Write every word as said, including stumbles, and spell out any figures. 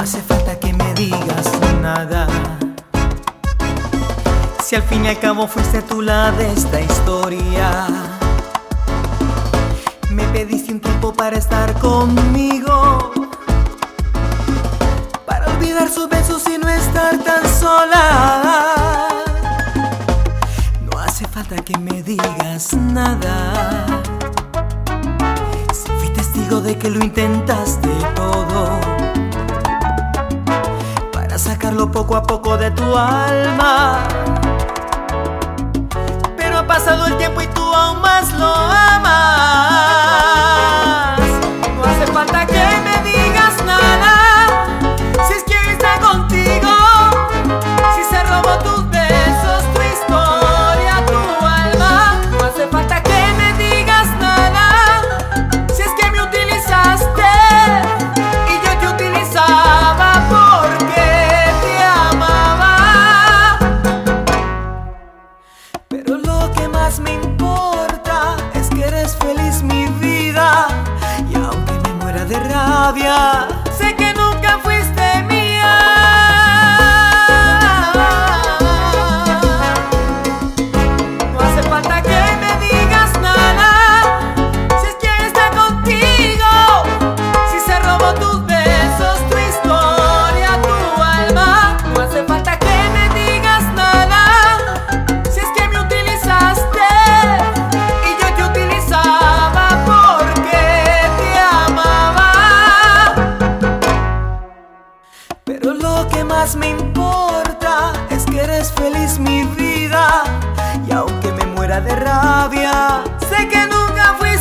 hace falta que me digas nada. Si al fin y al cabo fuiste tú la de esta historia, me pediste un tiempo para estar conmigo, para olvidar sus besos y no estar tan sola. No hace falta que me digas nada. Si fui testigo de que lo intentaste todo, para sacarlo poco a poco de tu alma, pero ha pasado el tiempo y tú aún más lo amas. No hace falta que me digas nada. Si es que hoy está contigo, si se robó tus besos, tu historia, tu alma. No hace falta que me digas nada. Si es que me utilizaste y yo te utilizaba porque te amaba. Pero lo que más me importa es que eres feliz, mi vida. Y aunque me muera de rabia, sé que nunca fuiste mía. No hace falta que me digas nada. Si es que está contigo, si se robó tus besos, tu historia, tu alma. No hace falta que me digas nada. Si es que me utilizaste y yo te utilizaba porque te amaba. Pero lo que más me importa es que eres feliz, mi vida. Y aunque me muera de rabia, sé que nunca fuiste